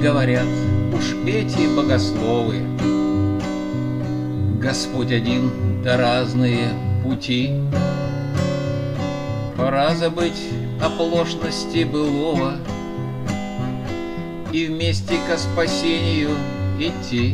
говорят уж эти богословы: Господь один, да разные пути. Пора забыть оплошности былого и вместе ко спасению идти.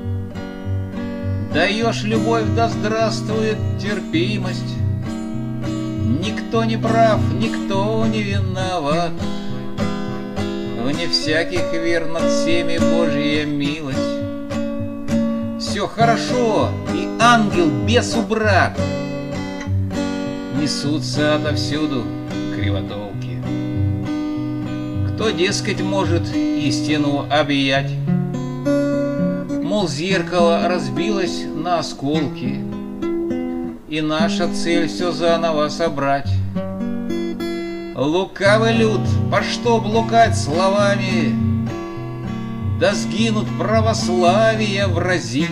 Даешь любовь, да здравствует терпимость. Никто не прав, никто не виноват. Вне всяких верно всеми Божья милость. Все хорошо, и ангел бесу брат. Несутся отовсюду кривотолки. Кто, дескать, может истину объять? Мол, зеркало разбилось на осколки, и наша цель все заново собрать. Лукавый люд, по что блукать словами? Да сгинут православие врази.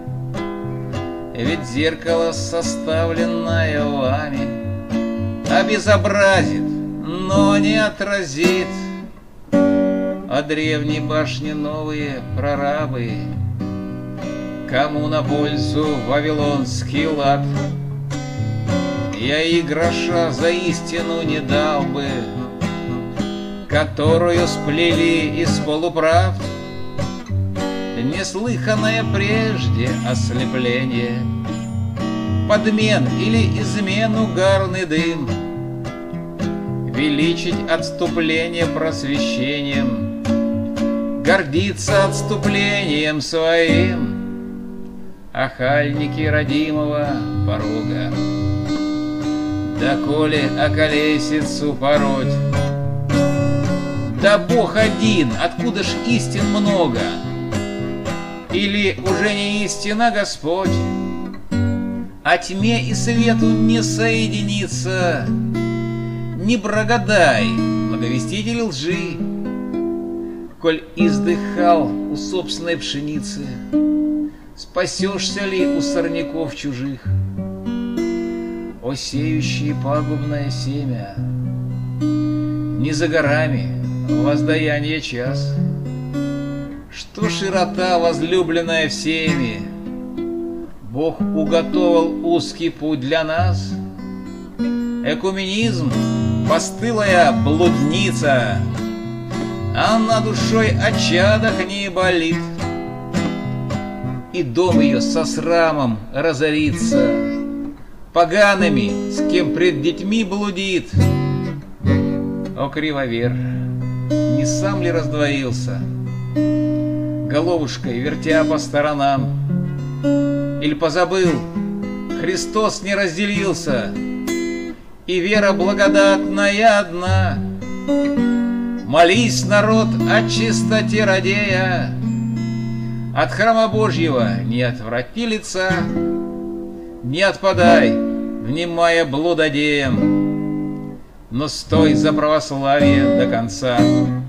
Ведь зеркало, составленное вами, обезобразит, но не отразит. А древней башни новые прорабы, кому на пользу вавилонский лад? Я и гроша за истину не дал бы, которую сплели из полуправд. Неслыханное прежде ослепление, подмен или измен угарный дым, величить отступление просвещением, гордиться отступлением своим. Охальники родимого порога, доколе околесицу пороть? Да Бог один, откуда ж истин много? Или уже не истина Господь? А тьме и свету не соединиться. Не Богодай, благовеститель лжи, коль издыхал у собственной пшеницы, спасешься ли у сорняков чужих? О, сеющие пагубное семя, не за горами воздаяние час. Что широта, возлюбленная всеми, Бог уготовал узкий путь для нас. Экуменизм — постылая блудница, а на душой о чадах не болит, и дом ее со срамом разорится, погаными, с кем пред детьми блудит. О, кривовер, не сам ли раздвоился, головушкой вертя по сторонам? Или позабыл, Христос не разделился, и вера благодатная одна? Молись, народ, о чистоте радея, от храма Божьего не отврати лица, не отпадай, внимая блудодеям, но стой за православие до конца.